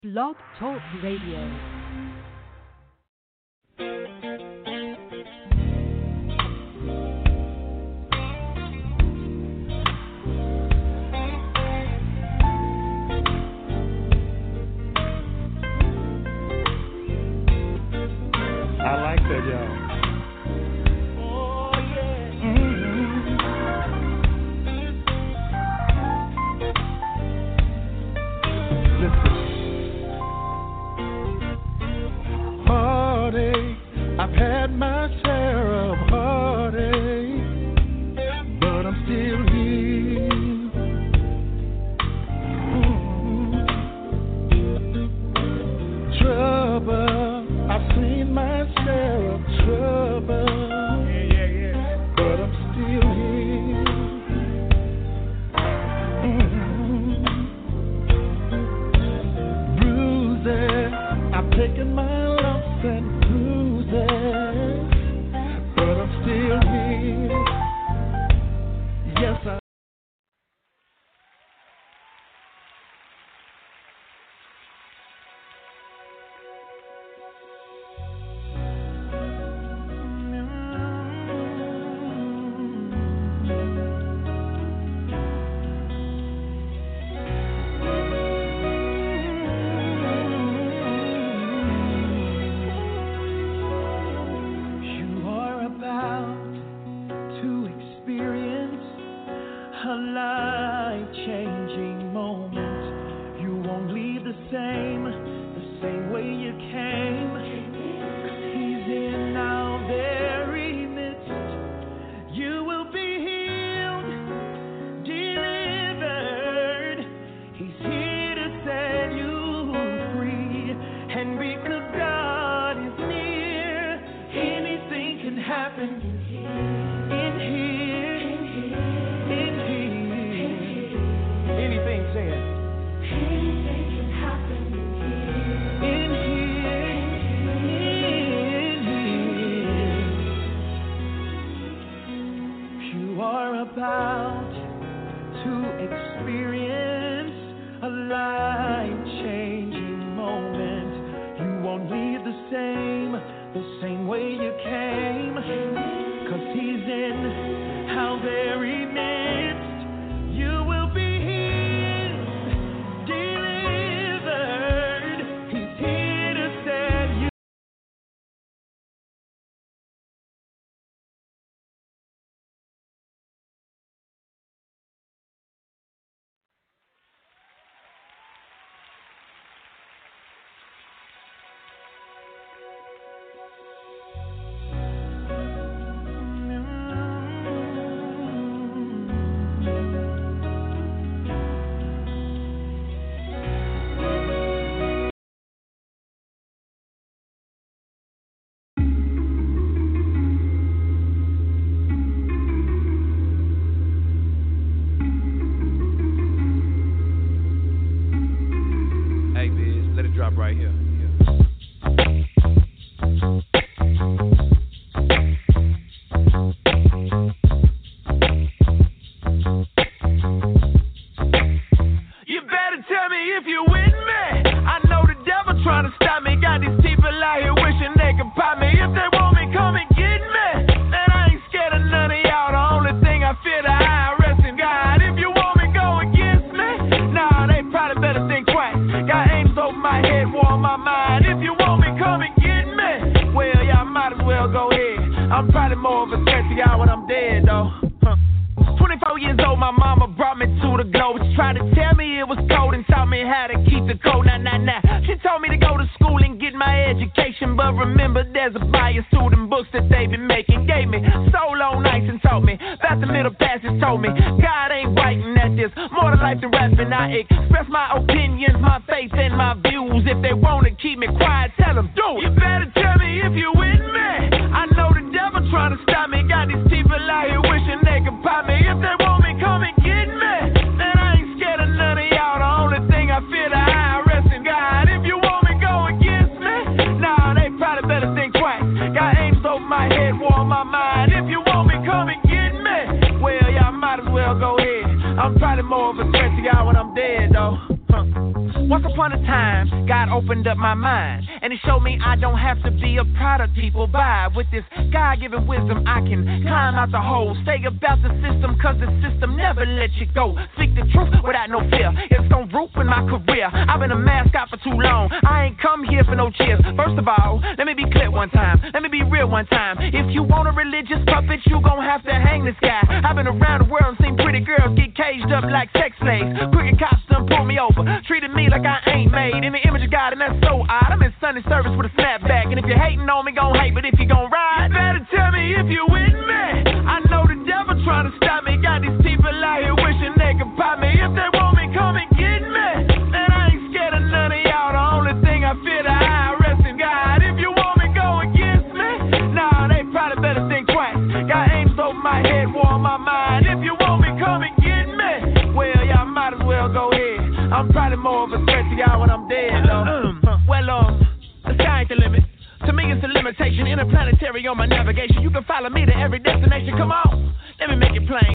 Blog Talk Radio. I like that, y'all. Oh, yeah. Listen. Heartache, I've had my share of heartache, but I'm still here. Trouble, I've seen my share of trouble, but I'm still here. Bruises, I've taken my lumps and bruises, but I'm still here. Yes, I. Right here. You better tell me if you're with me. I know the devil trying to stop me. Got these people out here wishing they could pop me. If they want me, come and get me. Man, I ain't scared of none of y'all. The only thing I fear the IRS and God. If you want me, go against me. Nah, they probably better think twice. Got aims over my head, war on my mind. If you want me, come and get me. Well, y'all might as well go ahead. I'm probably more of a threat to y'all when I'm dead, though. 24 years old, my mama brought me to the globe. She tried to tell me it was cold and taught me how to keep the code. Nah. She told me to go to school and get my education, but remember there's a bias to them books that they been making. Gave me soul on ice and taught me about the middle passage. Told me God ain't writing at this. More to life than rapping. I express my opinions, my faith, and my views. If they want to keep me quiet, tell them do it. You better tell me if you're with me. I know the devil trying to stop me. Got these people out here wishing they could pop me. If they want me, come and get me. Man, I ain't scared of none of y'all. The only thing I fear the IRS and God. If you want me, go against me. Nah, they probably better think twice. Got aims over my head, war on my mind. If you want me, come and get me. Well, y'all might as well go ahead. I'm probably more of a threat to y'all when I'm dead, though. Once Once upon a time, God opened up my mind, and He showed me I don't have to be a product people buy. With this God-given wisdom, I can climb out the hole. Stay about the system, cause the system never let you go. Speak the truth without no fear. It's gonna root in my career. I've been a mascot for too long. I ain't come here for no cheers. First of all, let me be clear one time. Let me be real one time. If you want a religious puppet, you gon' have to hang this guy. I've been around the world and seen pretty girls get caged up like sex slaves. Crooked cops done pulled me over, treated me like I ain't made in the image of God, and that's so odd. I'm in Sunday service with a snapback, and if you're hating on me, gon' hate. But if you gon' ride, you better tell me if you with me. I know the devil trying to stop me. Got these people out here wishing they could pop me. If they want me, come and get me. And I ain't scared of none of y'all. The only thing I fear the IRS and God. If you want me, go against me. Nah, they probably better think twice. Got aims over my head, war on my mind. If you want me, come and get me. Well, y'all might as well go ahead. I'm probably more of a threat to y'all when I'm dead, though. The sky ain't the limit. To me, it's a limitation. Interplanetary on my navigation. You can follow me to every destination. Come on, let me make it plain.